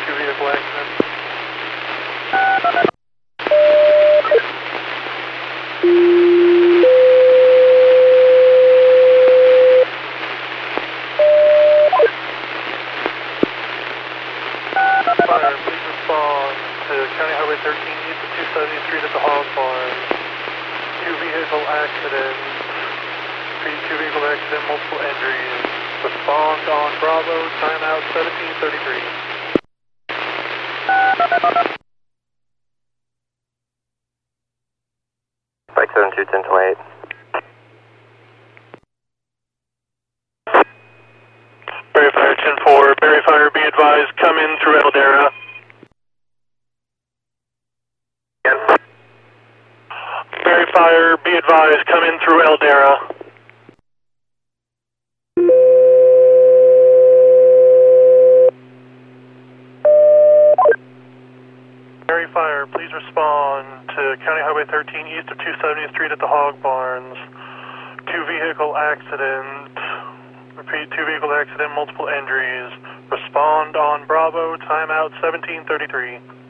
Two vehicle accident. Fire, please respond to County Highway 13 east of 270th Street at the Hog Barn. Two vehicle accident. Two vehicle accident, multiple injuries. Respond on Bravo, timeout 1733. Bike 72, 1028. Barry Fire 10-4, Barry Fire, be advised, come in through Eldera. Again. Barry Fire, be advised, come in through Eldera. Barry Fire, please respond to County Highway 13 east of 270th Street at the Hog Barns. Two vehicle accident. Repeat, two vehicle accident, multiple injuries. Respond on Bravo, timeout 1733.